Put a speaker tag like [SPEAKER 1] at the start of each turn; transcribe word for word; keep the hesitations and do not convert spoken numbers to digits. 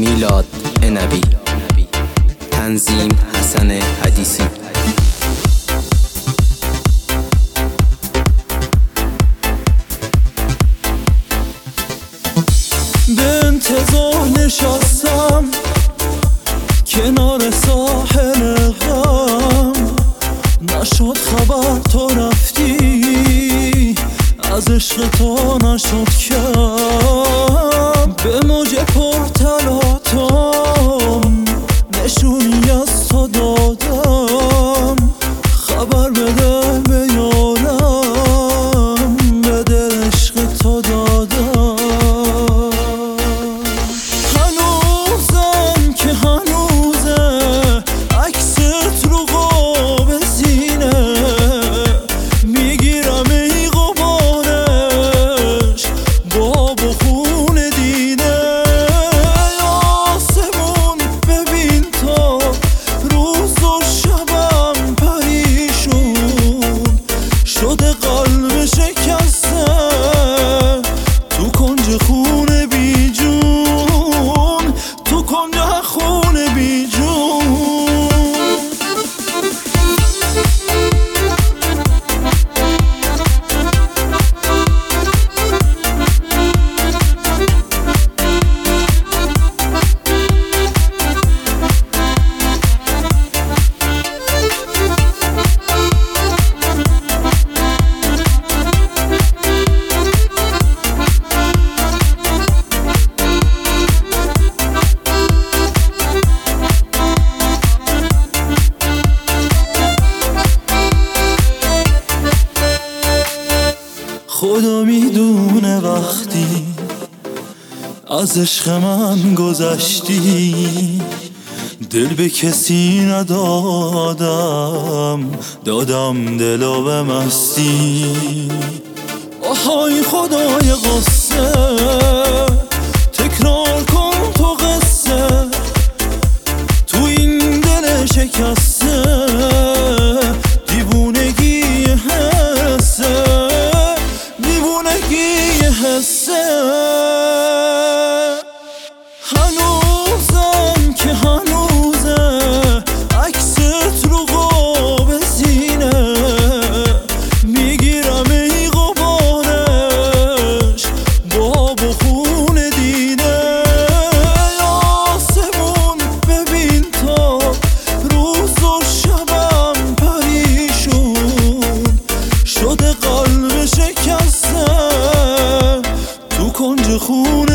[SPEAKER 1] میلاد عنبی، تنظیم حسن حدیثی.
[SPEAKER 2] به انتظار نشستم کنار ساحل غم، نشد خبر تو رفتی، از عشق تو نشد کم. به موج پرتلاطم نشونی از تو دادم، خبر بده به یارم، به دل عشق تو دادم. هنوزم که هنوزه عکست رو قاب سینه، میگیرم ای غبارش با بخون دیده. آسمون ببین تا روز و شبم پریشون شده، قلب شکسته تو کنج خونه بی جون، تو کنج خونه بی جون. خدا میدونه وقتی از عشق من گذشتی، دل به کسی ندادم، دادم دلو به مستی. آهای خدای قصه تکرار کن تو قصه، تو این دل شکسته دیوونگی حسه، دیوونگی حسه. هنوزم که هنوزه عکست رو قاب سینه، میگیرم ای غبارش با بخون دیده. آسمون ببین تا روز و شبم پریشون شده، قلب شکسته تو کنج خونه